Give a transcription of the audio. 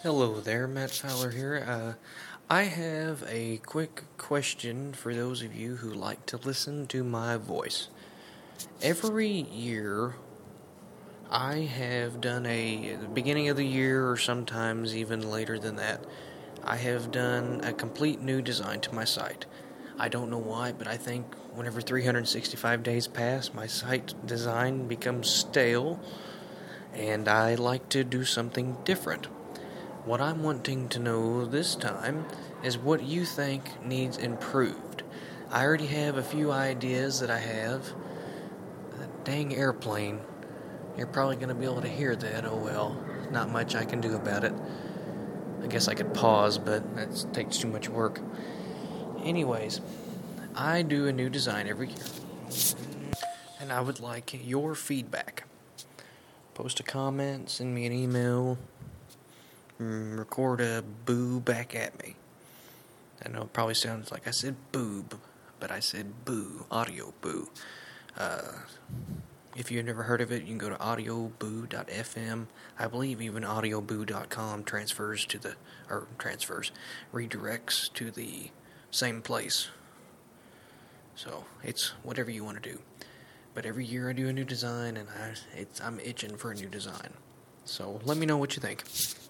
Hello there, Matt Fowler here. I have a quick question for those of you who like to listen to my voice. Every year, I have done at the beginning of the year, or sometimes even later than that, I have done a complete new design to my site. I don't know why, but I think whenever 365 days pass, my site design becomes stale, and I like to do something different. What I'm wanting to know this time is what you think needs improved. I already have a few ideas that I have. That dang airplane. You're probably going to be able to hear that. Oh well, not much I can do about it. I guess I could pause, but that takes too much work. Anyways, I do a new design every year, and I would like your feedback. Post a comment, send me an email, record a boo back at me. I know it probably sounds like I said boob, but I said boo, audio boo. If you've never heard of it, you can go to audioboo.fm. I believe even audioboo.com redirects to the same place. So it's whatever you want to do. But every year I do a new design, and I'm itching for a new design. So let me know what you think.